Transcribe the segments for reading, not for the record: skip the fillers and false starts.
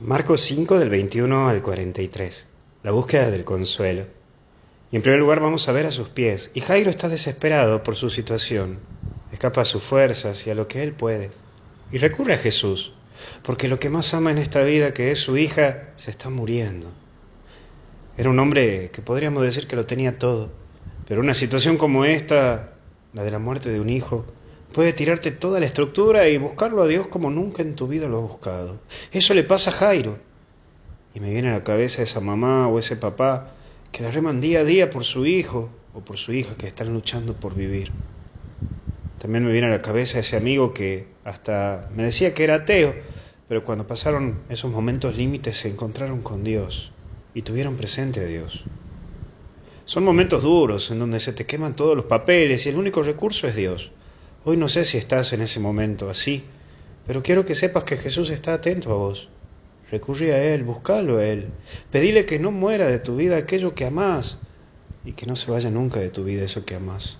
Marcos 5 del 21 al 43. La búsqueda del consuelo. Y en primer lugar vamos a ver a sus pies. Y Jairo está desesperado por su situación. Escapa a sus fuerzas y a lo que él puede. Y recurre a Jesús, porque lo que más ama en esta vida, que es su hija, se está muriendo. Era un hombre que podríamos decir que lo tenía todo. Pero una situación como esta, la de la muerte de un hijo, puede tirarte toda la estructura y buscarlo a Dios como nunca en tu vida lo has buscado. Eso le pasa a Jairo. Y me viene a la cabeza esa mamá o ese papá que la reman día a día por su hijo o por su hija que están luchando por vivir. También me viene a la cabeza ese amigo que hasta me decía que era ateo, pero cuando pasaron esos momentos límites se encontraron con Dios y tuvieron presente a Dios. Son momentos duros en donde se te queman todos los papeles y el único recurso es Dios. Hoy no sé si estás en ese momento así, pero quiero que sepas que Jesús está atento a vos. Recurrí a Él, buscalo a Él. Pedile que no muera de tu vida aquello que amás y que no se vaya nunca de tu vida eso que amás.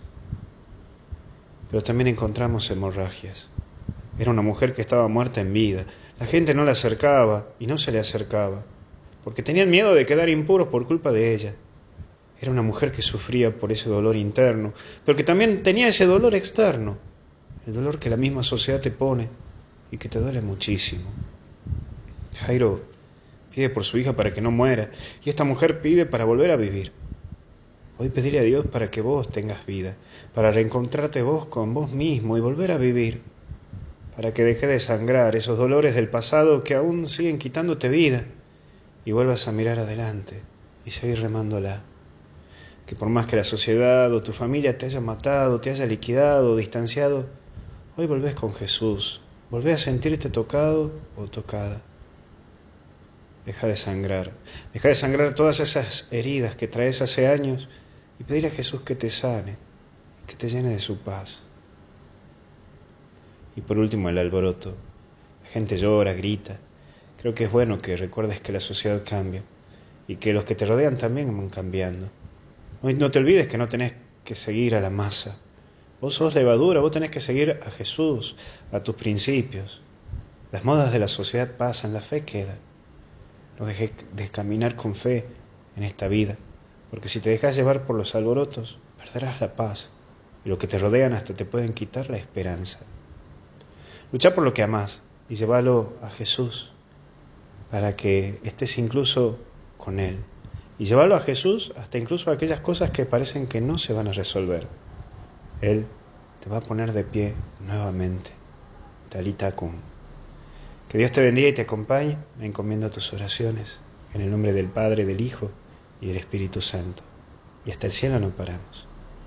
Pero también encontramos hemorragias. Era una mujer que estaba muerta en vida. La gente no la acercaba y no se le acercaba, porque tenían miedo de quedar impuros por culpa de ella. Era una mujer que sufría por ese dolor interno, pero que también tenía ese dolor externo, el dolor que la misma sociedad te pone y que te duele muchísimo. Jairo pide por su hija para que no muera, y esta mujer pide para volver a vivir. Hoy pedirle a Dios para que vos tengas vida, para reencontrarte vos con vos mismo y volver a vivir, para que deje de sangrar esos dolores del pasado que aún siguen quitándote vida y vuelvas a mirar adelante y seguir remándola. Que por más que la sociedad o tu familia te haya matado, te haya liquidado o distanciado, hoy volvés con Jesús, volvés a sentirte tocado o tocada. Deja de sangrar todas esas heridas que traes hace años y pedir a Jesús que te sane, que te llene de su paz. Y por último, el alboroto. La gente llora, grita. Creo que es bueno que recuerdes que la sociedad cambia y que los que te rodean también van cambiando. Hoy no te olvides que no tenés que seguir a la masa. Vos sos levadura, vos tenés que seguir a Jesús, a tus principios. Las modas de la sociedad pasan, la fe queda. No dejes de caminar con fe en esta vida, porque si te dejas llevar por los alborotos, perderás la paz, y los que te rodean hasta te pueden quitar la esperanza. Lucha por lo que amás y llévalo a Jesús, para que estés incluso con Él. Y llévalo a Jesús hasta incluso a aquellas cosas que parecen que no se van a resolver. Él te va a poner de pie nuevamente. Talita cum. Que Dios te bendiga y te acompañe. Me encomiendo a tus oraciones. En el nombre del Padre, del Hijo y del Espíritu Santo. Y hasta el cielo no paramos.